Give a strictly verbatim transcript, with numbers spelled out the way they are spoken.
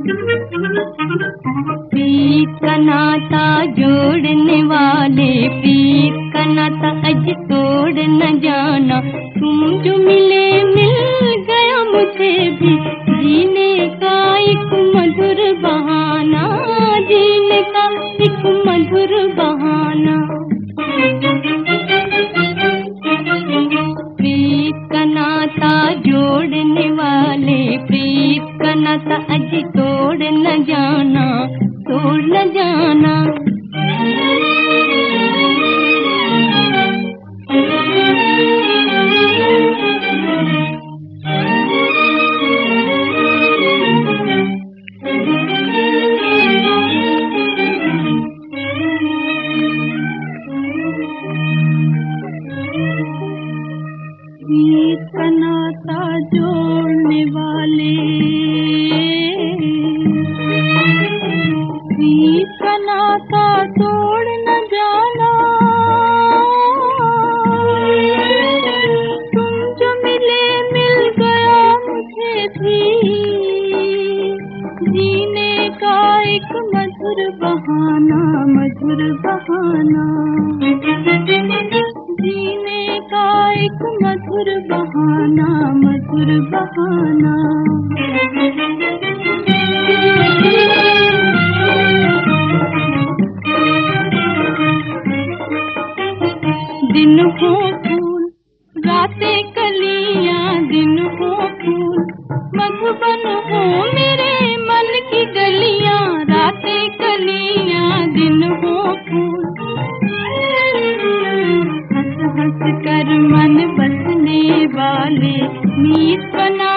प्रीत का नाता जोड़ने वाले, प्रीत का नाता अज तोड़ न जाना। तुम जो मिले मिल गया मुझे भी, जीने का एक मधुर बहाना, जीने का एक मधुर बहाना। प्रीत का नाता जोड़ने वाले, प्रीत का नाता अज तोड़ न जाना, तोड़ न जाना। प्रीत का नाता जोड़ने वाले, प्रीत का नाता तोड़ न जाना। तुम जो मिले मिल गया मुझे भी, जीने का एक मधुर बहाना, मधुर बहाना। जीने का एक मधुर बहाना, मधुर बहाना। दिन हो फूल रातें कलियां, दिन हो फूल मधुबन हो मेरे मन की गलियां, रातें कलियां दिन हो फूल। हंस हंस कर मन बसने वाले, मीत बना